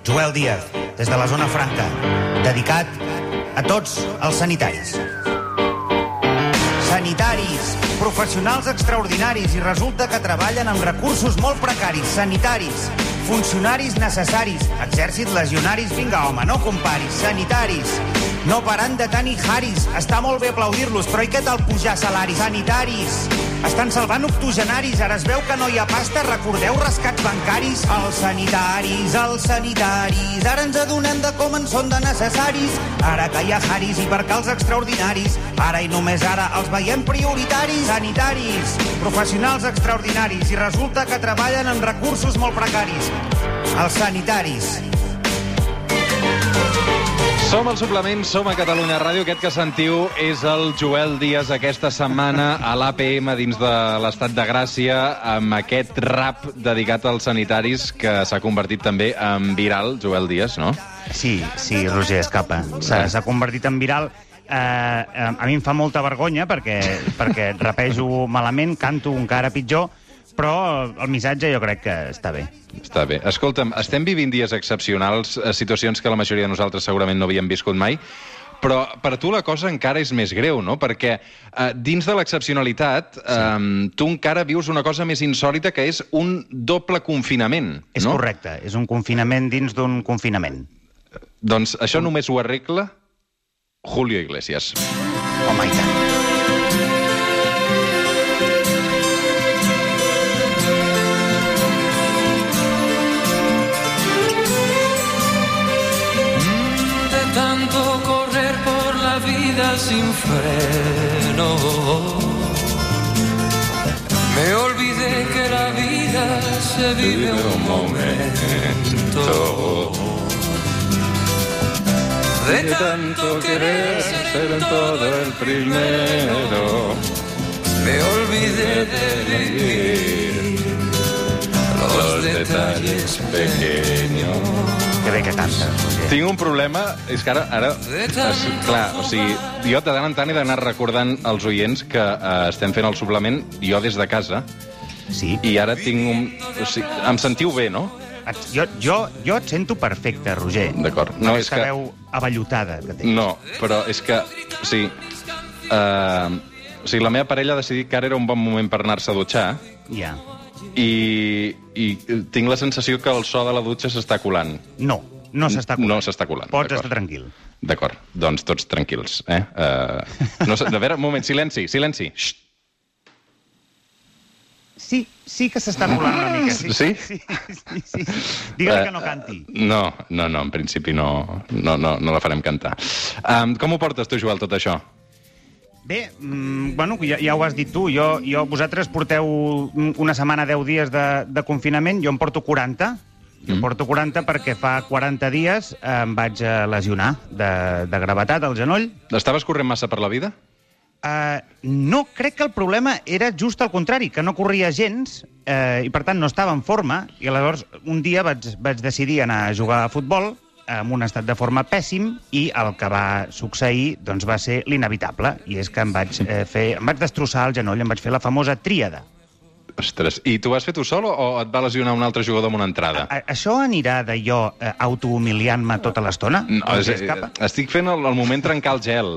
Joel Díaz, des de la Zona Franca, dedicat a tots els sanitaris. Sanitaris, professionals extraordinaris i resulta que treballen amb recursos molt precaris. Sanitaris, funcionaris necessaris, exèrcit, legionaris, vinga home, no comparis. Sanitaris, no paran de tant i haris. Està molt bé aplaudir-los, però i què tal pujar salaris? Sanitaris, estan salvant octogenaris, ara es veu que no hi ha pasta, recordeu rescats bancaris? Els sanitaris, ara ens adonem de com en són de necessaris. Ara que hi ha haris i percals extraordinaris, ara i només ara els veiem prioritaris. Sanitaris, professionals extraordinaris i resulta que treballen amb recursos molt precaris. Els sanitaris. Som al Suplement, som a Catalunya Ràdio. Aquest que sentiu és el Joel Díaz aquesta setmana a l'APM dins de l'Estat de Gràcia amb aquest rap dedicat als sanitaris que s'ha convertit també en viral, Joel Díaz, no? Sí, Roger Escapa. S'ha convertit en viral. A mi em fa molta vergonya perquè rapejo malament, canto encara pitjor, però el missatge jo crec que està bé. Està bé. Escolta'm, estem vivint dies excepcionals, situacions que la majoria de nosaltres segurament no havíem viscut mai, però per tu la cosa encara és més greu, no? Perquè dins de l'excepcionalitat, tu encara vius una cosa més insòlita que és un doble confinament, no? És correcte, és un confinament dins d'un confinament. Doncs això només ho arregla Julio Iglesias. Home, i tant. Tanto correr por la vida sin freno, me olvidé que la vida se vive un momento. De tanto querer ser en todo el primero, me olvidé de vivir los detalles pequeños. Que bé que canta. Tinc un problema, és que ara clar, o sigui, jo de tant en tant he d'anar recordant als oients que estem fent el suplement, jo des de casa, sí. I ara tinc un... O sigui, em sentiu bé, no? Jo et sento perfecte, Roger. D'acord. No, és aquesta que... veu avellotada que tens. No, però és que... O sigui, la meva parella ha decidit que ara era un bon moment per anar-se a dutxar. Ja. I tinc la sensació que el so de la dutxa s'està colant. No s'està colant. No s'està colant. Pots estar tranquil. D'acord, doncs tots tranquils. A veure, un moment, silenci. Xxt. Sí que s'està colant una mica. Sí? Sí. Digue-li que no canti. No, en principi no la farem cantar. Com ho portes tu, Joel, tot això? Bé, bueno, ja ho has dit tu. Vosaltres porteu una setmana, 10 dies de confinament, jo en porto 40. Jo porto 40 perquè fa 40 dies em vaig lesionar de gravetat al genoll. Estaves corrent massa per la vida? No, crec que el problema era just al contrari, que no corria gens i per tant no estava en forma, i aleshores un dia vaig decidir anar a jugar a futbol amb un estat de forma pèssim, i el que va succeir doncs, va ser l'inevitable, i és que em vaig destrossar el genoll, em vaig fer la famosa tríada. Ostres, i tu vas fer tu sol o et va lesionar un altre jugador amb una entrada? Això anirà de jo autohumiliant-me tota l'estona? No, estic fent el moment trencar el gel,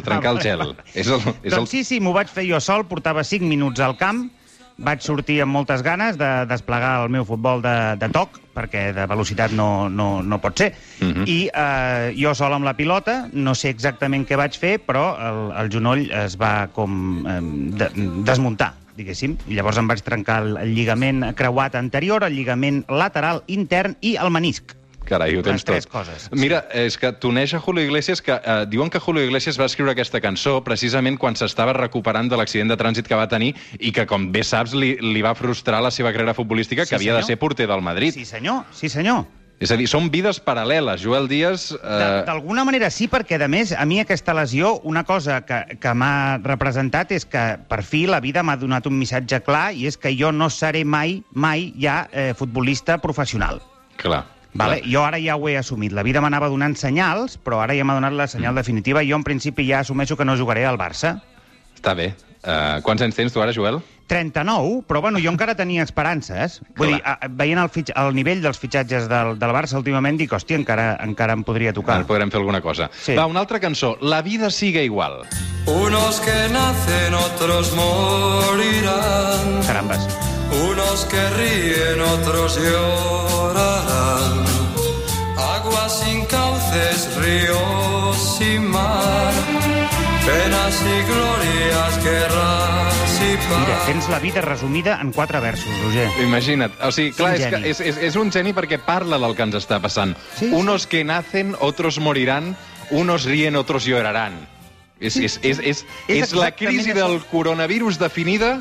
Doncs sí, m'ho vaig fer jo sol, portava 5 minuts al camp, vaig sortir amb moltes ganes de desplegar el meu futbol de toc, perquè de velocitat no pot ser, i jo sol amb la pilota, no sé exactament què vaig fer, però el genoll es va com desmuntar, diguéssim, i llavors em vaig trencar el lligament creuat anterior, el lligament lateral intern i el menisc. Carai, ho tens tot. Les 3 coses. Mira, és que t'uneix a Julio Iglesias, que diuen que Julio Iglesias va escriure aquesta cançó precisament quan s'estava recuperant de l'accident de trànsit que va tenir i que, com bé saps, li va frustrar la seva carrera futbolística, que havia de ser porter del Madrid. Sí, senyor. És a dir, són vides paral·leles. Joel Díaz... D'alguna manera sí, perquè, a més, a mi aquesta lesió, una cosa que m'ha representat és que, per fi, la vida m'ha donat un missatge clar, i és que jo no seré mai ja futbolista professional. Clar. Vale? Jo ara ja ho he assumit. La vida m'anava donant senyals, però ara ja m'ha donat la senyal definitiva. Jo, en principi, ja assumeixo que no jugaré al Barça. Està bé. Quants anys tens tu ara, Joel? 39, però bueno, jo encara tenia esperances. Vull dir, veient el nivell dels fitxatges del Barça últimament, dic, hòstia, encara em podria tocar. Podrem fer alguna cosa. Sí. Va, una altra cançó. La vida sigue igual. Unos que nacen, otros morirán. Carambes. Unos que ríen, otros llorarán. Agua sin cauces, ríos sin mar. Penas y glorias, guerras y paz. Mira, tens la vida resumida en 4 versos, Roger. Imagina't. O sigui, clar, Un és un geni perquè parla del que ens està passant. Sí, sí. Unos que nacen, otros morirán, unos ríen, otros llorarán. És la crisi exactament del coronavirus definida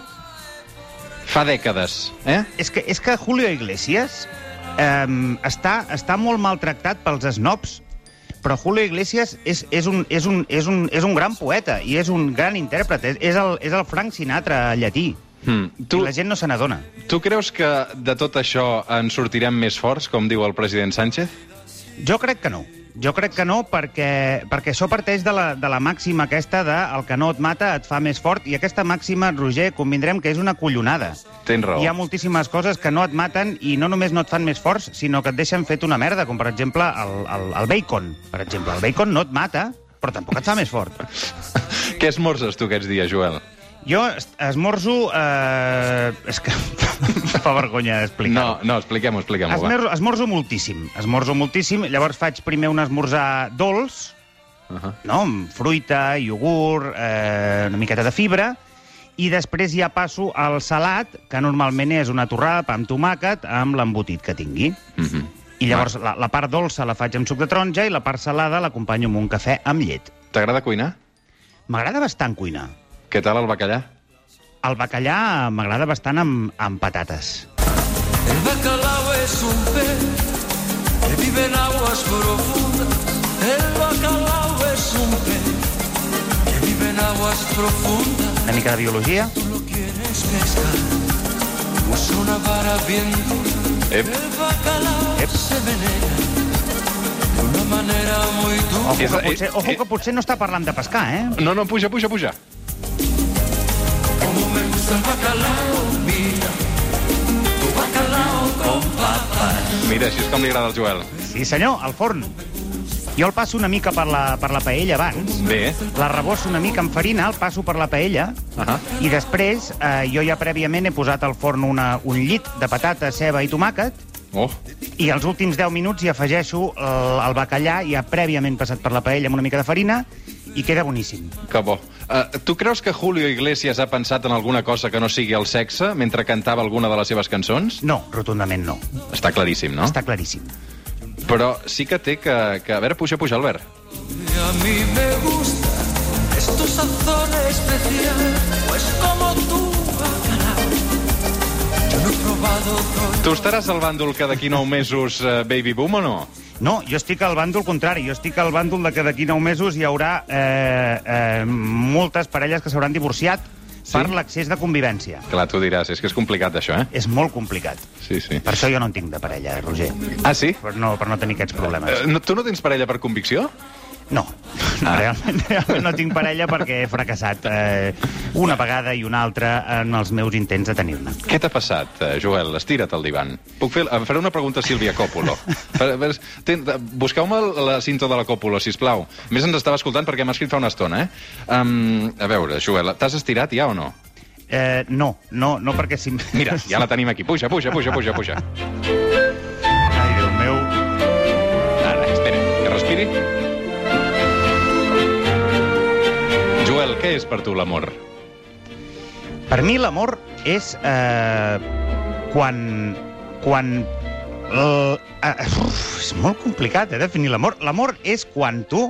fa dècades. És que Julio Iglesias està molt maltractat pels snobs, però Julio Iglesias és un gran poeta i és un gran intèrpret. És el Frank Sinatra llatí. I la gent no se n'adona. Tu creus que de tot això en sortirem més forts, com diu el president Sánchez? Jo crec que no. Jo crec que no, perquè això parteix de la màxima aquesta de el que no et mata et fa més fort, i aquesta màxima, Roger, convindrem que és una collonada. Tens raó. Hi ha moltíssimes coses que no et maten i no només no et fan més forts, sinó que et deixen fet una merda, com per exemple el bacon. Per exemple, el bacon no et mata, però tampoc et fa més fort. Què esmorzes tu aquests dies, Joel? Jo esmorzo... És que fa vergonya explicar-ho. No, expliquem-ho. Esmorzo moltíssim. Llavors faig primer un esmorzar dolç, no? Amb fruita, iogurt, una miqueta de fibra, i després ja passo al salat, que normalment és una torrada, pa amb tomàquet, amb l'embotit que tingui. I llavors la part dolça la faig amb suc de taronja i la part salada l'acompanyo amb un cafè amb llet. T'agrada cuinar? M'agrada bastant cuinar. Què tal el bacallà? El bacallà m'agrada bastant amb patates. El bacalao es un pez que vive en aguas profundas. El bacalao es un pez que vive en aguas profundas. Una mica de biologia. Tú lo quieres pescar, usa una vara bien dura. El bacalao se venera de una manera muy dura. Ojo que potser no està parlant de pescar, eh? No, puja. Como me gusta el bacalao, mira, tu bacalao con papas. Mira, així és com li agrada al Joel. Sí, senyor, al forn. Jo el passo una mica per la paella abans. Bé. La rebosso una mica amb farina, el passo per la paella, i després jo ja prèviament he posat al forn un llit de patata, ceba i tomàquet, i als últims 10 minuts hi afegeixo el bacallà ja prèviament passat per la paella amb una mica de farina, i queda boníssim. Que bo. Tu creus que Julio Iglesias ha pensat en alguna cosa que no sigui el sexe mentre cantava alguna de les seves cançons? No, rotundament no. Està claríssim, no? Està claríssim. Però sí que té que... A veure, puja, Albert. A mí me gusta tu sazón especial, pues como tu bacalao. Yo no he probado otro. Tu estaràs al bàndol que d'aquí 9 mesos baby boom o no? No, jo estic al bàndol contrari. Jo estic al bàndol de que d'aquí 9 mesos hi haurà moltes parelles que s'hauran divorciat per l'excés de convivència. Clar, tu diràs, és que és complicat, això, eh? És molt complicat. Sí. Per això jo no en tinc de parella, Roger. Ah, sí? Per no tenir aquests problemes. Tu no tens parella per convicció? No. Realment no tinc parella perquè he fracassat una vegada i una altra en els meus intents de tenir-ne. Què t'ha passat, Joel? Estira't al divan. Faré una pregunta a Sílvia Coppola. Busqueu-me la cinta de la Coppola, sisplau. A més, ens estava escoltant perquè m'ha escrit fa una estona, eh? A veure, Joel, t'has estirat ja o no? No, perquè si... Mira, ja la tenim aquí. Puja. Ai, Déu meu. Ara, espera, que respiri. Joel, què és per tu l'amor? Per mi l'amor és quan... és molt complicat, definir l'amor. L'amor és quan tu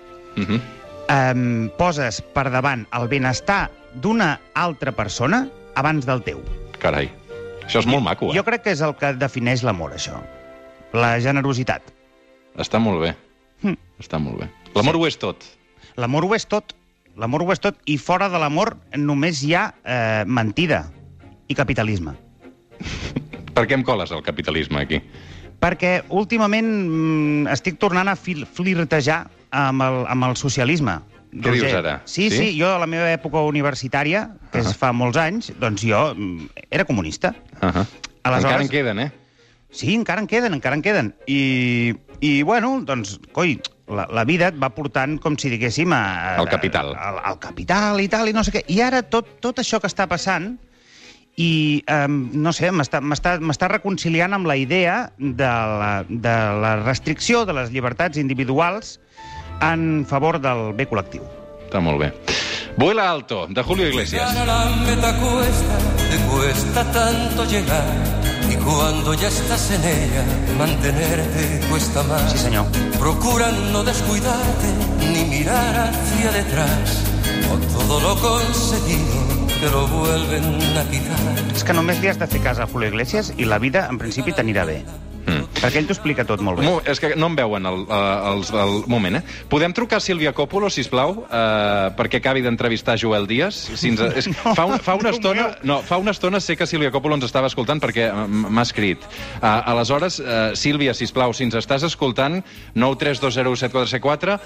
poses per davant el benestar d'una altra persona abans del teu. Carai, això és molt maco, eh? Jo crec que és el que defineix l'amor, això. La generositat. Està molt bé. Està molt bé. L'amor ho és tot. L'amor ho és tot. L'amor ho és tot, i fora de l'amor només hi ha mentida i capitalisme. Per què em coles el capitalisme, aquí? Perquè últimament estic tornant a flirtejar amb el socialisme. Què dius ara? Sí, jo a la meva època universitària, que es fa molts anys, doncs jo era comunista. Encara en queden, eh? Sí, encara en queden. I bueno, doncs, coi, la vida et va portant, com si diguéssim... Al capital. Al capital i tal, i no sé què. I ara tot això que està passant, i, no sé, m'està reconciliant amb la idea de la restricció de les llibertats individuals en favor del bé col·lectiu. Està molt bé. Vuela alto, de Julio Iglesias. La meta te cuesta tanto llegar, y cuando ya estás en ella, mantenerte cuesta más. Sí, senyor. Procura no descuidarte, ni mirar hacia detrás, o todo lo conseguido te lo vuelven a quitar. És que només li has de fer cas a Julio Iglesias i la vida, en principi, t'anirà bé. Perquè ell t'ho explica tot molt bé. És que no em veuen el moment, eh? Podem trucar a Sílvia Coppolo, sisplau, perquè acabi d'entrevistar Joel Díaz? Fa una estona sé que Sílvia Coppolo ens estava escoltant perquè m'ha escrit. Aleshores, Sílvia, sisplau, si ens estàs escoltant, 932017474,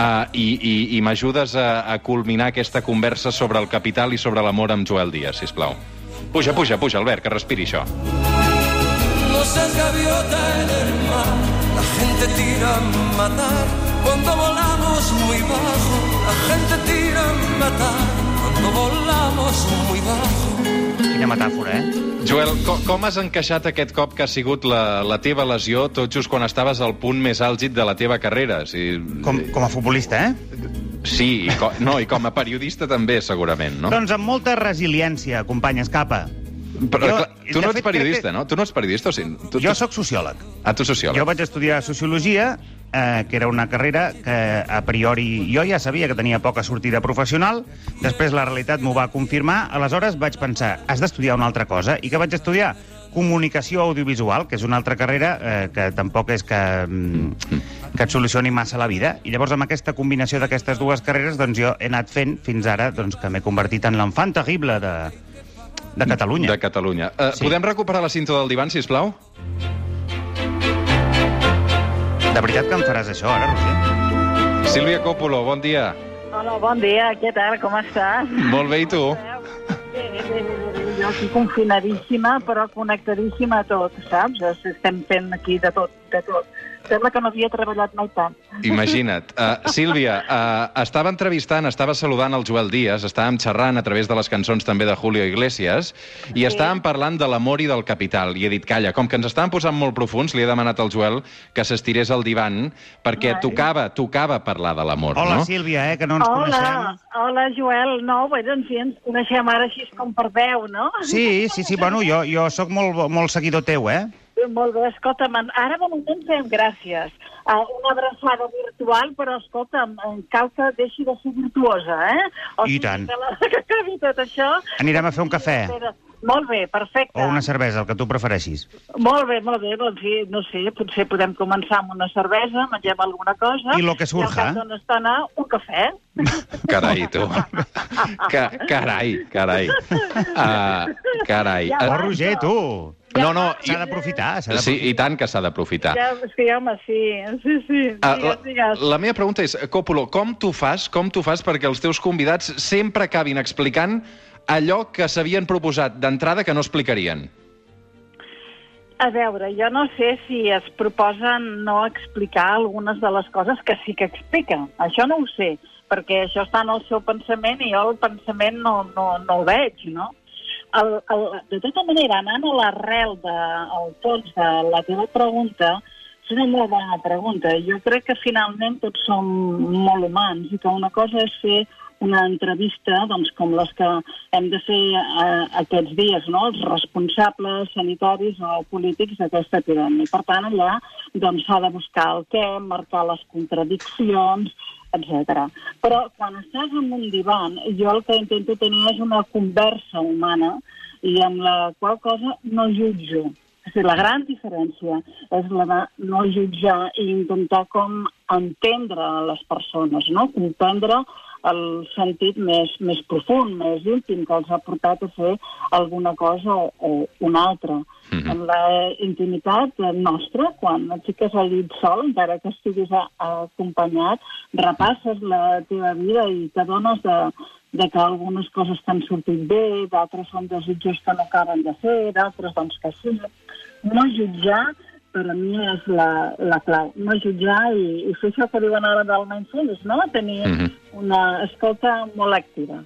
i m'ajudes a culminar aquesta conversa sobre el capital i sobre l'amor amb Joel Díaz, sisplau. Puja, Albert, que respiri això. No seas gaviota en el mar, la gente tira a matar cuando volamos muy bajo, la gente tira a matar cuando volamos muy bajo. Quina metàfora, eh? Joel, com has encaixat aquest cop que ha sigut la teva lesió tot just quan estaves al punt més àlgid de la teva carrera? Com a futbolista, eh? Sí, i com a periodista també, segurament, no? Doncs amb molta resiliència, company Escapa. Però, clar, tu no ets periodista, no? Tu no ets periodista, o sigui... Jo sóc sociòleg. Tu sociòleg. Jo vaig estudiar Sociologia, que era una carrera que a priori jo ja sabia que tenia poca sortida professional, després la realitat m'ho va confirmar, aleshores vaig pensar, has d'estudiar una altra cosa, i què vaig estudiar? Comunicació audiovisual, que és una altra carrera que tampoc és que et solucioni massa la vida. I llavors, amb aquesta combinació d'aquestes dues carreres, doncs jo he anat fent fins ara doncs, que m'he convertit en l'enfant terrible de Catalunya. De Catalunya. Sí. Podem recuperar la cinta del divan, sisplau? De veritat que em faràs això, ara, Roger? Sílvia Coppolo, bon dia. Hola, bon dia, què tal, com estàs? Molt bé, i tu? Bé, jo aquí confinadíssima, però connectadíssima a tot, saps? Estem fent aquí de tot. Sembla que no havia treballat mai tant. Imagina't. Sílvia, estava saludant el Joel Díaz, estàvem xerrant a través de les cançons també de Julio Iglesias, i estàvem parlant de l'amor i del capital. I he dit, calla, com que ens estàvem posant molt profuns, li he demanat al Joel que s'estirés al divan, perquè tocava parlar de l'amor, no? Hola, Sílvia, que no ens coneixem. Hola, Joel. No, bé, doncs sí, ens coneixem ara així com per veu, no? Sí, bueno, jo sóc molt seguidor teu, eh? Molt bé, escolta'm, ara de moment fem gràcies. Una abraçada virtual, però escolta'm, cal que deixi de ser virtuosa, eh? I tant. Que acabi tot això. Anirem a fer un cafè. Molt bé, perfecte. O una cervesa, el que tu prefereixis. Molt bé, doncs sí, no sé, potser podem començar amb una cervesa, mengem alguna cosa... I lo que surja. I al cap d'una estona, un cafè. Carai, tu. Carai. Oh, Roger, tu. No, s'ha d'aprofitar. Sí, i tant que s'ha d'aprofitar. Sí, home, sí. Digues. La meva pregunta és, Coppolo, com tu fas perquè els teus convidats sempre acabin explicant allò que s'havien proposat d'entrada que no explicarien? A veure, jo no sé si es proposen no explicar algunes de les coses que sí que expliquen. Això no ho sé, perquè això està en el seu pensament i jo el pensament no el veig, no? De tota manera, anant a l'arrel del fons de la teva pregunta, és una molt bona pregunta. Jo crec que finalment tots som molt humans i que una cosa és fer una entrevista doncs, com les que hem de fer aquests dies, no? Els responsables sanitaris o polítics d'aquesta epidèmia. Per tant, allà doncs, s'ha de buscar el què, marcar les contradiccions, etc. Però quan estàs en un divan, jo el que intento tenir és una conversa humana i amb la qual cosa no jutjo. És a dir, la gran diferència és la de no jutjar i intentar com entendre les persones, no? Comprendre el sentit més profund, més íntim, que els ha portat a fer alguna cosa o una altra. En la intimitat nostra, quan et fiques al llit sol, encara que estiguis acompanyat, repasses la teva vida i t'adones de que algunes coses t'han sortit bé, d'altres són desitjos que no acaben de fer, d'altres doncs que sí. No jutjar, per a mi, és la clau. No jutjar i fer això que diuen ara del mindfulness, no? Tenir una escolta molt activa.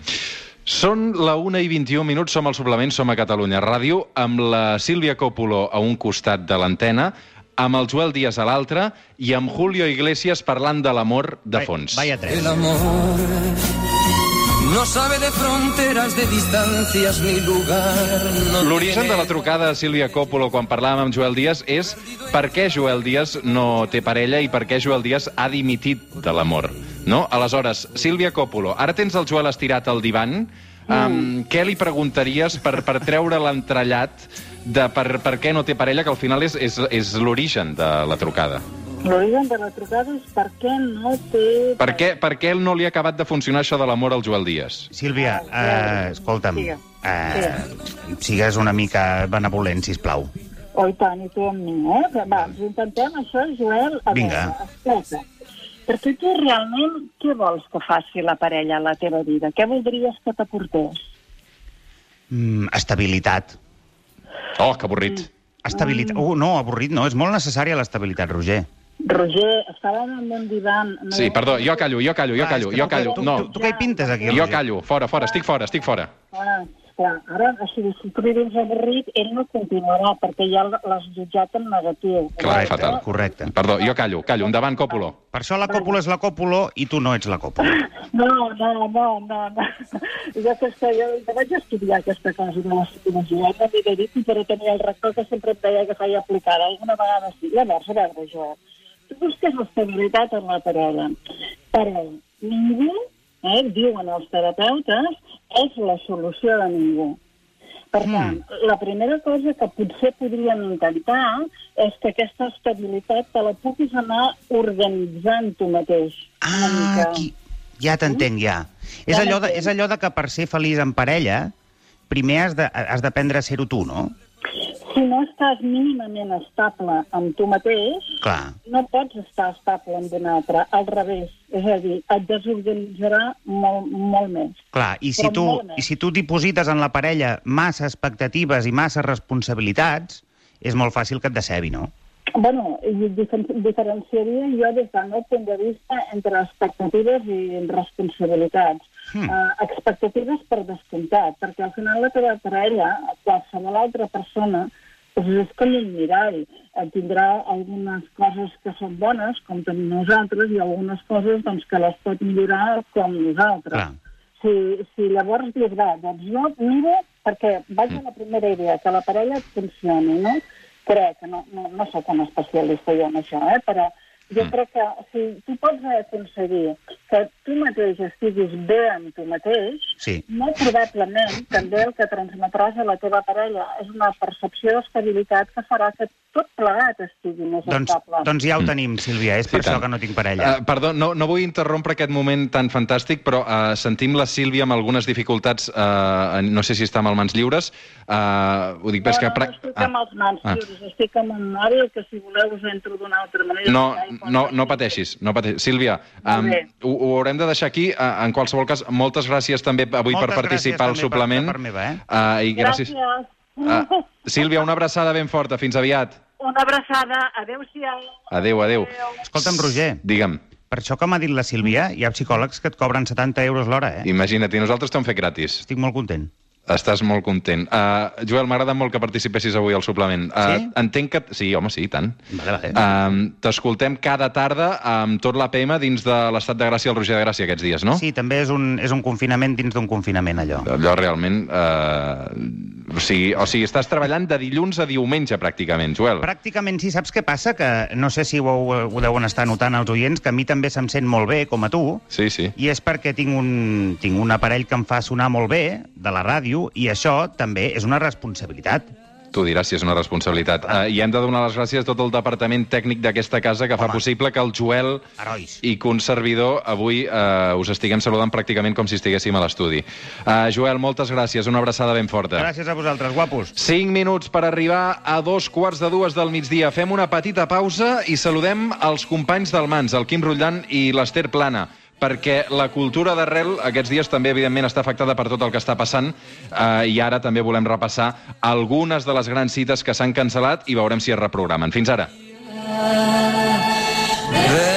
Són la 1:21, som al Suplement, som a Catalunya Ràdio, amb la Sílvia Coppolo a un costat de l'antena, amb el Joel Díaz a l'altre i amb Julio Iglesias parlant de l'amor de fons. Vaya tres. El amor no sabe de fronteras, de distancias ni lugar. L'origen de la trucada a Sílvia Coppolo quan parlàvem amb Joel Díaz és per què Joel Díaz no té parella i per què Joel Díaz ha dimitit de l'amor. No? Aleshores, Sílvia Coppolo, ara tens el Joel estirat al divan. Què li preguntaries per treure l'entrellat de per què no té parella, que al final és l'origen de la trucada? L'origen de la trucada és per què no té... Per què no li ha acabat de funcionar això de l'amor al Joel Díaz? Sílvia, escolta'm, sigues una mica benevolent, sisplau. Oh, i tant, i tu amb mi, Va, ens intentem això, Joel. Vinga. Escolta, perquè tu realment què vols que faci la parella a la teva vida? Què voldries que t'aportés? Estabilitat. Oh, que avorrit. Estabilitat. No, avorrit no. És molt necessària l'estabilitat, Roger. Roger, estàvem en un divan... Sí, perdó, jo callo. No. Tu què hi pintes aquí, Roger? Jo callo, fora, estic fora. Clar, ara, si tu li dius avorrit, ell no continuarà, perquè ja l'has jutjat en negatiu. Clar, fatal. Correcte. Perdó, jo callo. Endavant, Coppolo. Per això la Coppolo és la Coppolo i tu no ets la Coppolo. No. Jo vaig estudiar aquesta cosa de la psicologia, no m'he de dir, però tenia el rector que sempre em deia que feia aplicada. Alguna vegada sí. Llavors, a veure, jo, tu busques l'estabilitat en la parella, però ningú, diuen els terapeutes, és la solució de ningú. Per tant, la primera cosa que potser podríem intentar és que aquesta estabilitat te la puguis anar organitzant tu mateix. Ja t'entenc, ja. És allò de que per ser feliç en parella, primer has d'aprendre a ser-ho tu, no? Si no estàs mínimament estable amb tu mateix, clar, no pots estar estable amb un altre. Al revés. És a dir, et desorganitzarà molt més. Clar, i si tu diposites en la parella massa expectatives i massa responsabilitats, és molt fàcil que et decebi, no? Bueno, diferenciaria jo des del meu punt de vista entre expectatives i responsabilitats. Expectatives per descomptat, perquè al final la teva parella, qualsevol altra persona, és com un mirall. Tindrà algunes coses que són bones, com tenim nosaltres, i algunes coses que les pot millorar com nosaltres. Si llavors dius, doncs jo miro, perquè vaig a la primera idea, que la parella funcioni, no? Crec que no soc un especialista jo en això, però jo crec que si tu pots aconseguir que tu mateix estiguis bé amb tu mateix, molt probablement també el que transmetràs a la teva parella és una percepció d'estabilitat que farà que tot plegat estigui més estable. Doncs ja ho tenim, Sílvia, és per això que no tinc parella. Perdó, no vull interrompre aquest moment tan fantàstic, però sentim la Sílvia amb algunes dificultats, no sé si està amb els mans lliures. Ho dic perquè... No estic amb els mans lliures, estic amb un mòbil que si voleu us entro d'una altra manera. No pateixis. Sílvia, ho haurem de deixar aquí. En qualsevol cas, moltes gràcies també avui per participar al suplement. Gràcies. Sílvia, una abraçada ben forta. Fins aviat. Una abraçada. Adéu-siau. Adéu. Escolta'm, Roger. Digue'm. Per això que m'ha dit la Sílvia, hi ha psicòlegs que et cobren 70 euros l'hora, Imagina't, i nosaltres t'ho hem fet gratis. Estic molt content. Estàs molt content. Joel, m'agrada molt que participessis avui al suplement. Sí? Entenc que... Sí, home, sí, i tant. Vale. T'escoltem cada tarda amb tot l'APM dins de l'Estat de Gràcia, el Roger de Gràcia, aquests dies, no? Sí, també és un confinament dins d'un confinament, allò. Allò realment... O sigui, estàs treballant de dilluns a diumenge, pràcticament, Joel. Pràcticament sí. Saps què passa? Que no sé si ho deuen estar notant els oients, que a mi també se'm sent molt bé, com a tu. Sí. I és perquè tinc un aparell que em fa sonar molt bé, de la ràdio, i això també és una responsabilitat. Tu diràs si és una responsabilitat. I hem de donar les gràcies a tot el departament tècnic d'aquesta casa que fa possible que el Joel i que un servidor avui us estiguem saludant pràcticament com si estiguéssim a l'estudi. Joel, moltes gràcies. Una abraçada ben forta. Gràcies a vosaltres, guapos. 5 minuts per arribar a 2:45 del migdia. Fem una petita pausa i saludem els companys del Mans, el Quim Rotllan i l'Ester Plana, perquè la cultura d'arrel aquests dies també, evidentment, està afectada per tot el que està passant i ara també volem repassar algunes de les grans cites que s'han cancel·lat i veurem si es reprogramen. Fins ara.